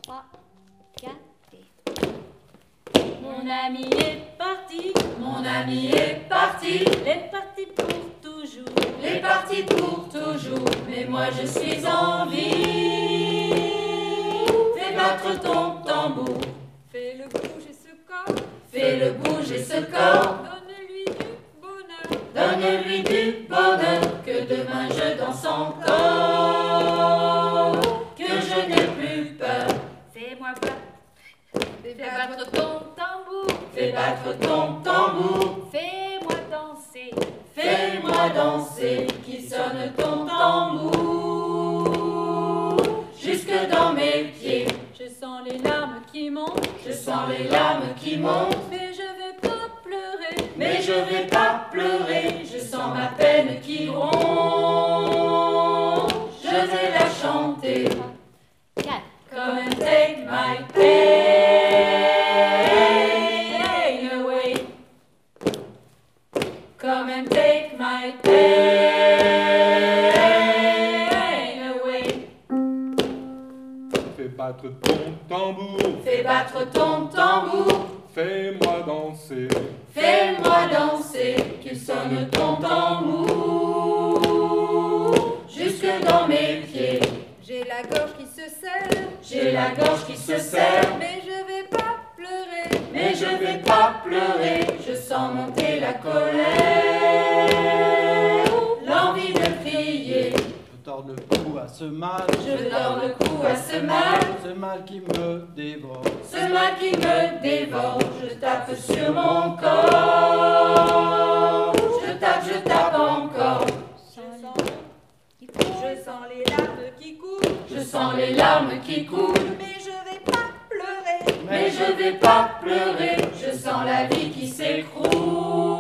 3, 4 et... Mon ami est parti, Mon ami est parti, il est parti pour toujours. il est parti pour toujours, mais moi je suis en vie. Fais battre ton tambour, Fais-le bouger ce corps, fais-le bouger ce corps, donne-lui du bonheur. donne-lui du bonheur, que demain je danse encore, que je n'ai plus peur. Fais-moi battre, fais battre ton tambour, Fais battre ton tambour, fais-moi danser. fais-moi danser, qu'il sonne ton tambour, jusque dans mes pieds. Je sens les larmes qui montent, Je sens les larmes qui montent, mais je vais pas pleurer. mais je vais pas pleurer. Je sens ma peine qui gronde, je vais la chanter. 4. Come and take my pain away. Come and take my pain away. Fais battre ton tambour, Fais battre ton tambour, fais-moi danser. fais-moi danser, qu'il sonne ton tambour, jusque dans mes pieds. J'ai la gorge qui se serre, J'ai la gorge qui se serre, mais je vais pas pleurer. mais je vais pas pleurer. Je sens monter la colère, l'envie de crier. Je tords le cou à ce mal, Je tords le cou à ce mal qui me dévore. qui me dévore. Je tape sur mon corps, je tape encore. Je sens les larmes qui coulent, Je sens les larmes qui coulent, mais je vais pas pleurer. mais je vais pas pleurer. Je sens la vie qui s'écroule.